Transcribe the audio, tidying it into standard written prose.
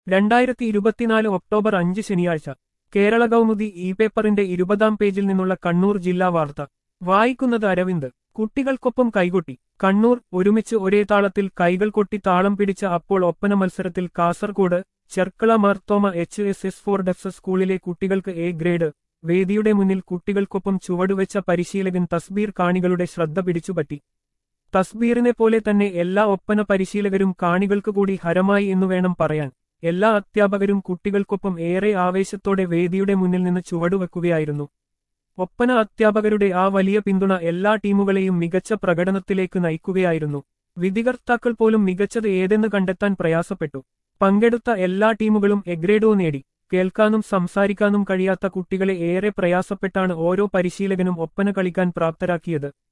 2024 October 5 ശനിയാഴ്ച Kerala Kaumudi E പേപ്പറിന്റെ 20-ാം പേജിൽ നിന്നുള്ള കണ്ണൂർ ജില്ലാ വാർത്ത വായിക്കുന്നത് അരവിന്ദ്. കുട്ടികൾക്കൊപ്പം കൈകൊട്ടി. കണ്ണൂർ. ഒരുമിച്ച് ഒരേ താളത്തിൽ കൈകൾ കൊട്ടി താളം പിടിച്ച അപ്പോൾ ഒപ്പന മത്സരത്തിൽ കാസർകോട് ചെർക്കള മാർത്തോമ HSS4 സ്കൂളിലെ കുട്ടികൾക്ക് എ ഗ്രേഡ്. വേദിയുടെ മുന്നിൽ കുട്ടികൾക്കൊപ്പം ചുവടുവെച്ച പരിശീലകൻ തസ്ബീർ കാണികളുടെ ശ്രദ്ധ പിടിച്ചുപറ്റി. തസ്ബീറിനെ പോലെ തന്നെ എല്ലാ ഒപ്പന പരിശീലകരും കാണികൾക്ക് കൂടി ഹരമായി എന്നുവേണം പറയാൻ. എല്ലാ അധ്യാപകരും കുട്ടികൾക്കൊപ്പം ഏറെ ആവേശത്തോടെ വേദിയുടെ മുന്നിൽ നിന്ന് ചുവടുവെക്കുകയായിരുന്നു. ഒപ്പന അധ്യാപകരുടെ ആ വലിയ പിന്തുണ എല്ലാ ടീമുകളെയും മികച്ച പ്രകടനത്തിലേക്ക് നയിക്കുകയായിരുന്നു. വിധികർത്താക്കൾ പോലും മികച്ചത് ഏതെന്ന് കണ്ടെത്താൻ പ്രയാസപ്പെട്ടു. പങ്കെടുത്ത എല്ലാ ടീമുകളും എ ഗ്രേഡോ നേടി. കേൾക്കാനും സംസാരിക്കാനും കഴിയാത്ത കുട്ടികളെ ഏറെ പ്രയാസപ്പെട്ടാണ് ഓരോ പരിശീലകനും ഒപ്പന കളിക്കാൻ പ്രാപ്തരാക്കിയത്.